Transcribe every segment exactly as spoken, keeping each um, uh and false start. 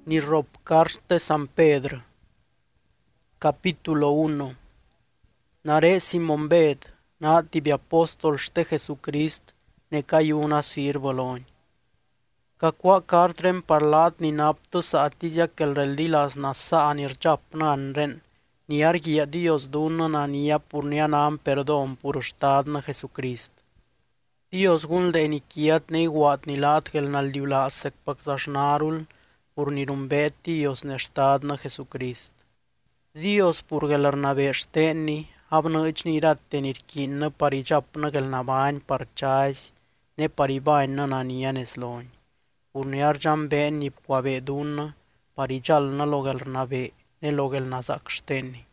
Ni rob carte San Pedro. Capítulo uno. Nare Simon Bed, na tibi apostol shte Jesucrist, ne caiuna sirvoloni. Ca qua cartrem parlat ni napto sa atizia quel reldilas na sa anirchapna anren, ni argia Dios dunna na nia pur nia nam perdon pur stadna Jesucrist. Dios gun le iniquiat ne iguat ni lat gel naldiulasek paksashnarul, pur ni rumbet Dios ne stadna Jesucrist. Dios pur gel arnabe shteni, abnăci ni ratte nirkinna parijapna gel nabain parchais, ne paribainna na nia nesloni. Pur ni arjam ben ni pquabe dunna, parijalna lo gel arnabe, ne lo gel nazak shteni.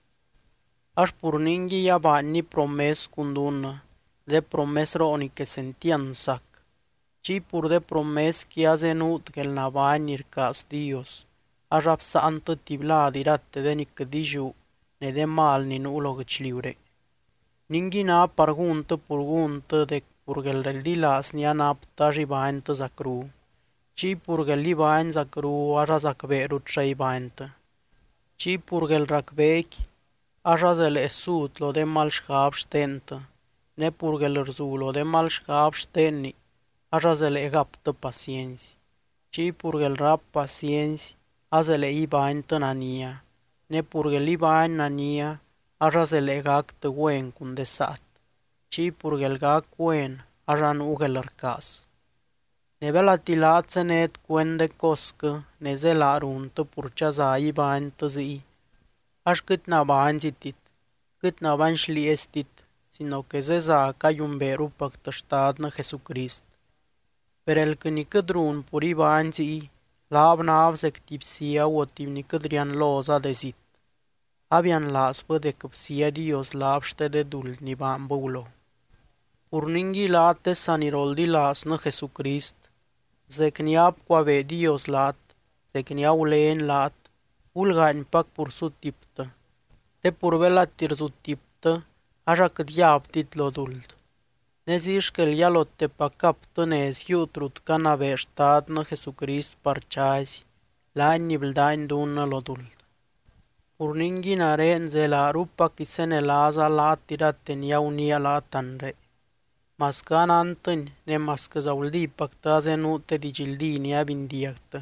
Aș pur ningi yaban ni promes cundunna, de promes roni que sentian sac. Ci pur de promes que azenut gel nabain nircas Dios, aș absantă tibla dirate de nic diju, ne de mal ni nulo găcliure. Ningi na parguntă purguntă de pur gel reldilas ni anapta jibaintă zacru, ci pur gel libain zacru aș zacverut shaibaintă. Ci pur gel racvechi, aș azele sut lo de mal schab stentă, ne pur gel rzulo de mal schab steni, aș azele gaptă pacienzi. Ci pur gel rap pacienzi, azele ibaintă nania, ne pur gel ibain nania, aș azele gag te guen cundesat. Ci pur gel gag guen, aș anu gel arcas. Ne vela tilatse net cuen de coscă, ne zela aruntă pur ceaza ibaintă zi, aș cât naban zitit, cât naban șliestit, sino que zeza ca iumberu păctăștadnă Jesucrist. Per el cânică drun pur ibain zi, lab nav zec tipsia o timnică drian loza de zit. Abian laspă de căpsia Dios lapște de dul ni bambulo. Purningi late sanirol di lasnă Jesucrist, zec niap coave Dios lat, zec niau leen lat, ulgain pac pur sutiptă. Te purvela tirzutiptă, așa cât iaptit lo dult. Ne zici că el o te pacaptă ne ziutrut ca naveștadnă Jesucrist parchazi, la nibildain dună lo dult. Purningi nare nzela rupa kisene laza la tirate nia unia la tanre. Mascana antâni ne mascăzauldi pactaze nu te digildi nia bindiactă.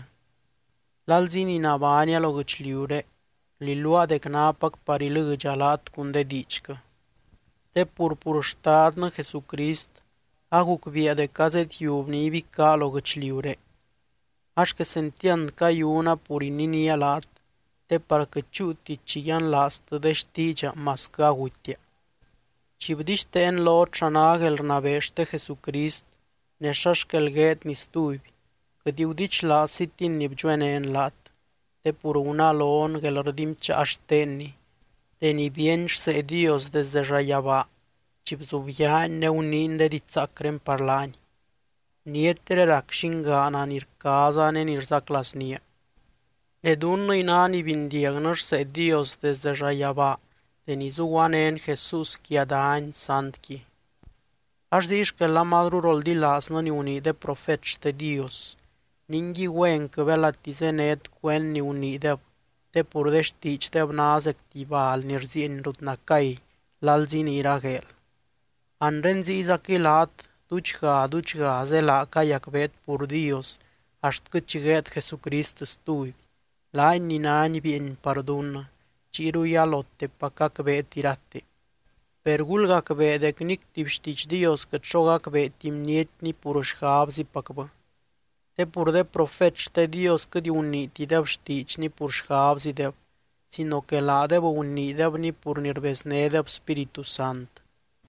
Lalzini nabania lo găcliure, li lua de knapac parilăgea lat cunde dicică. Te purpurștadnă Jesucrist, aguc via de cazet iubni ibica lo găcliure. Aș că sentian ca iuna purininia lat, te parcă ciuti cian lastă de știgea masca gutia. Cibdiște en lo chanagel navește Jesucrist, neșașkel get ni stuibi, că diudici la sitin nibjoene en lat, te puruna loon gel rdim ce așteni, te ni bienș se Dios desde jayava, cibzubian neuninde di zacrem parlani. Nietere rakshingana nircaza ne nirzaklasnia. Ne dună inani vindiagnăș se Dios desde jayava, te ni zuane en Jesus chiadaani santki. Aș zici că la madrurol di lasnă ni uni de profet de Dios, ningi wen că vela tizenet cuen ni uni de te purdeștici de bnaz actival nirzin rutnacai, lalzin iragel. Anrenzi izakilat, duchga duchga zela kayakvet pur Dios, așt câciget Jesucrist stui, la ninani bien pardun, ciru ialotte pacacve tirate. Pergulga cve de cnic tipștici Dios că çoga cve timnietni purușhavzi pacvă. Te pur de profet ște Dios că di uniti dev știci ni purușhavzi dev, sino că la dev uniti dev ni pur nirbesne dev Spiritu Sant.